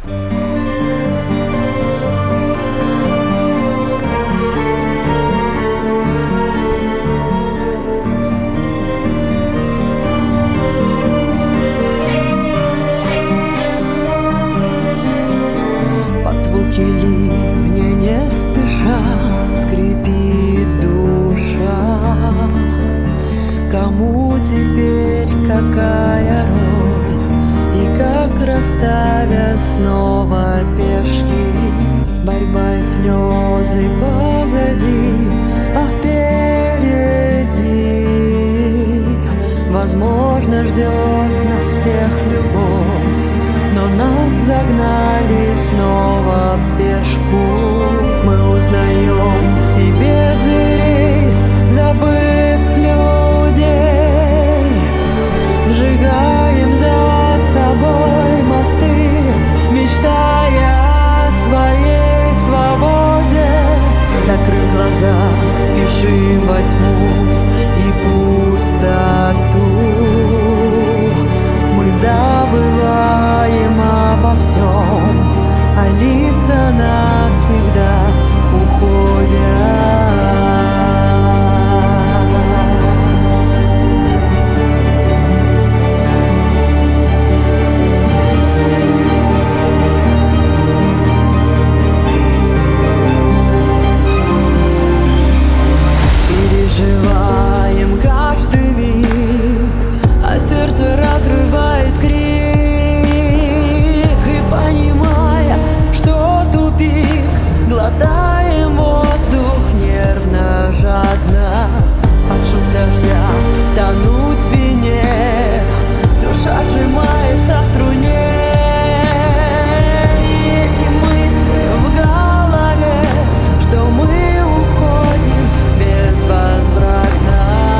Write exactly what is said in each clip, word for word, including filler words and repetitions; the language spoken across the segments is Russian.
Ливня не спеша скрипит душа. Кому теперь какая роль и как расставят снова пешки? Борьба и слезы позади, а впереди, возможно, ждет нас всех любовь. Но нас загнали снова в спешку. Мы узнаем в себе зверей, забыв людей. Сжигаем за собой мосты, мечтая о своей свободе. Закрыв глаза, спешим во тьму и пустоту. Мы забываем обо всем, а лица навсегда уходят. Переживаем каждый миг, а сердце разрывает крик. Глотаем воздух нервно, жадно. Под шум дождя тонуть в вине, душа сжимается в струне. И эти мысли в голове, что мы уходим безвозвратно.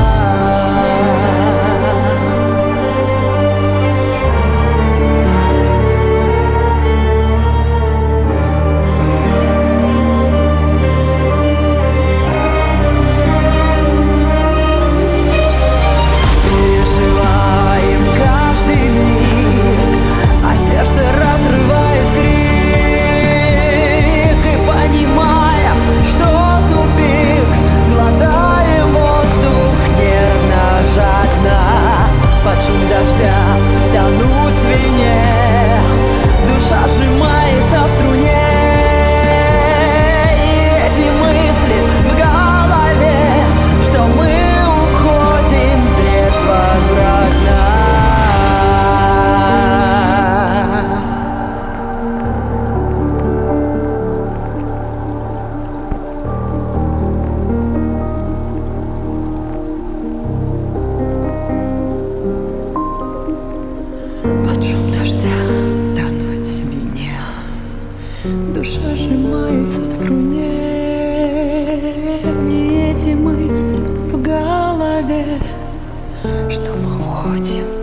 Душа сжимается в струне, и эти мысли в голове, что мы уходим